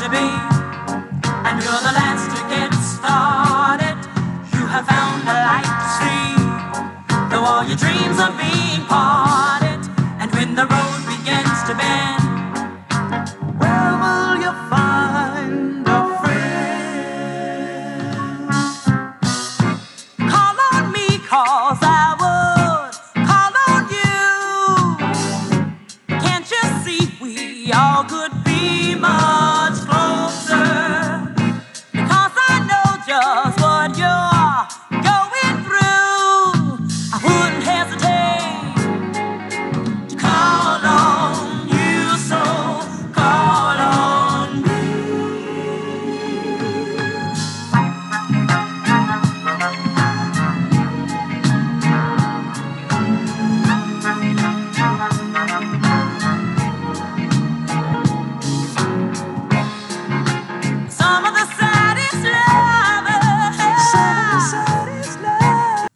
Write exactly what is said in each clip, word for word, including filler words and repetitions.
to be, and you're the last to get started. You have found a light to see, though all your dreams are being parted. And when the road begins to bend, where will you find a friend? Call on me, 'cause I would call on you. Can't you see we all could be much closer? Because I know just what you're going through. I wouldn't hesitate to call on you, so call on me. Some of the saddest lovers, some of the saddest lovers.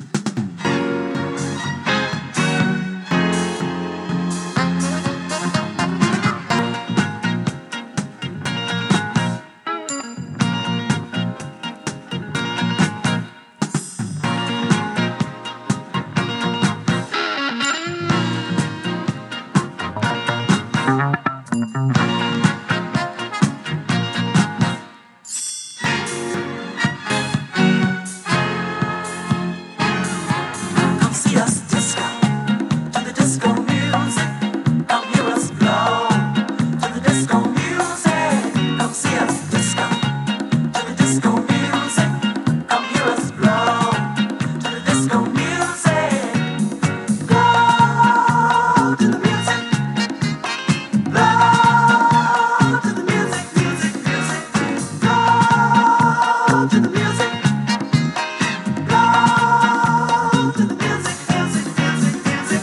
Come see us disco to the disco music. Come hear us blow to the disco music. Come see us disco to the disco music. Come hear us blow to the disco music. Blow to the music. Blow to the music, music, music. Blow to the music. Blow to the music, music, music, music.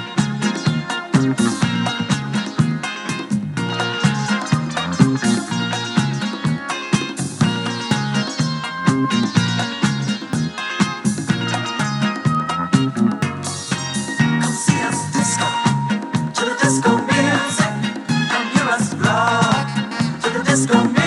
Come see us disco to the disco music. Come hear us blow to the disco music.